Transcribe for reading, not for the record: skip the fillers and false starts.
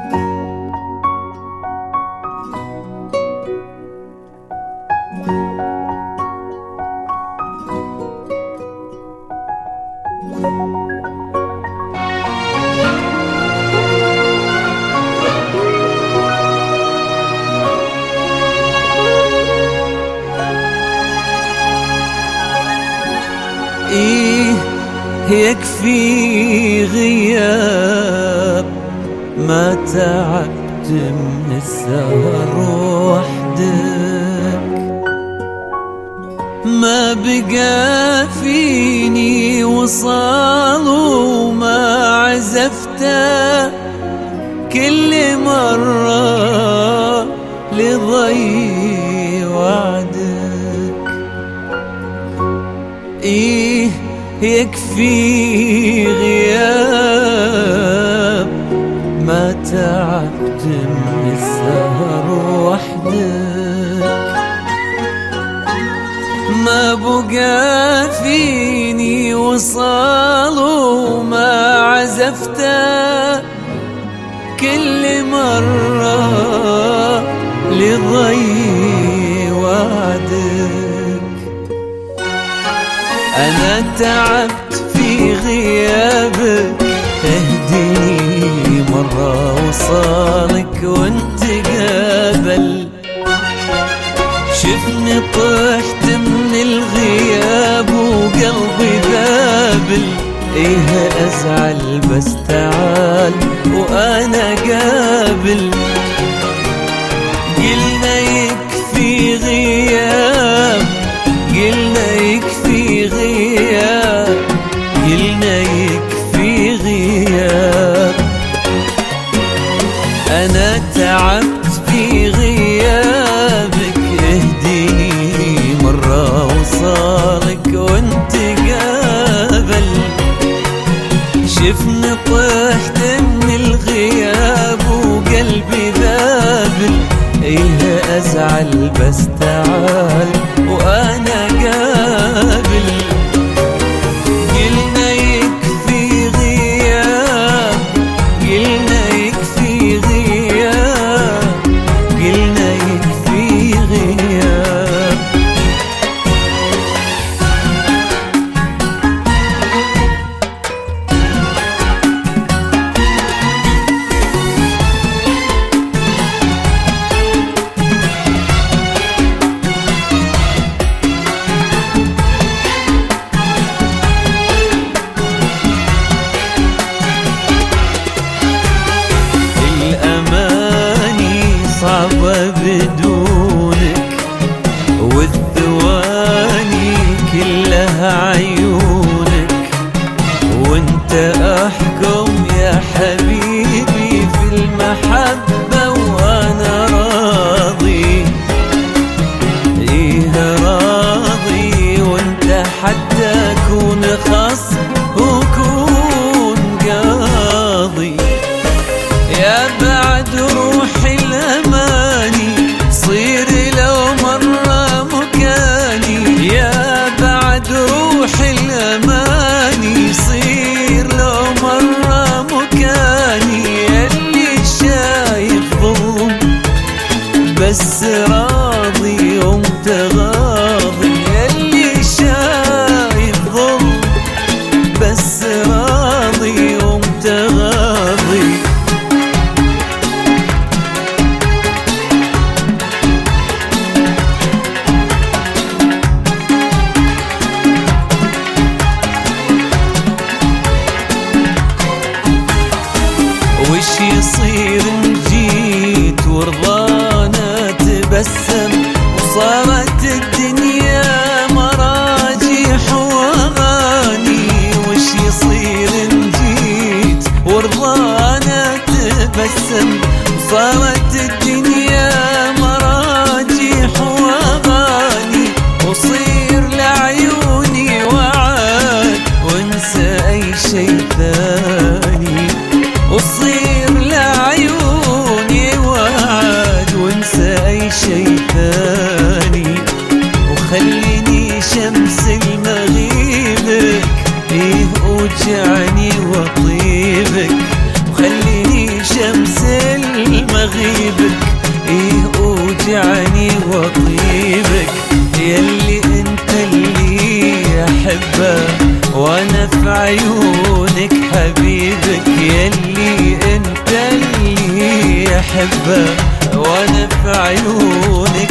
يكفي غياب، ما تعبت من السهر وحدك، ما بقى فيني وصال وما عزفته، كل مرة لضي وعدك. يكفي غياب، ما تعبت من السهر وحدك، ما بقى فيني وصال وما عزفته، كل مرة لضي وعدك. أنا تعبت في غيابك، اهديني مرة وصالك وانت قابل، شفني طحت من الغياب وقلبي ذابل، ايه ازعل بس تعال وانا قابل. قلنا يكفي غياب، قلنا يكفي غياب، قلنا يكفي غياب. أنا تعبت في غيابك، اهديني مرة وصالك وانت قابل، شفني طحت من الغياب وقلبي ذابل، ايه ازعل بس تعال وانا قابل. قلنا يكفي غياب، قلنا يكفي غياب، قلنا يكفي غياب. صعبة بدونك، والثواني كلها عيونك، وانت احكم يا حبيبي في المحبة وانا راضي، ايه راضي، وانت حتى اكون خصم وكون قاضي. يا بعد روحي الأماني صير لو مرة مكاني، يا بعد روحي الأماني صير لو مرة مكاني. يلي شايف ظلم بس راضي وانت غاضي، يلي شايف ظلم بس راضي وانت غاضي. وش يصير ان جيت ورضانا تبسم، وصارت الدنيا مراجيح واغاني. وش يصير ان جيت ورضانا تبسم، وصارت الدنيا مراجيح واغاني. وصير لعيوني وعاد وانسى اي شي ثاني، وصير لعيوني وعد وانسى اي شي ثاني. اغيبك، ايه اوجعني واطيبك، يلي انت اللي احبه وانا في عيونك حبيبك، يلي انت اللي احبه وانا في عيونك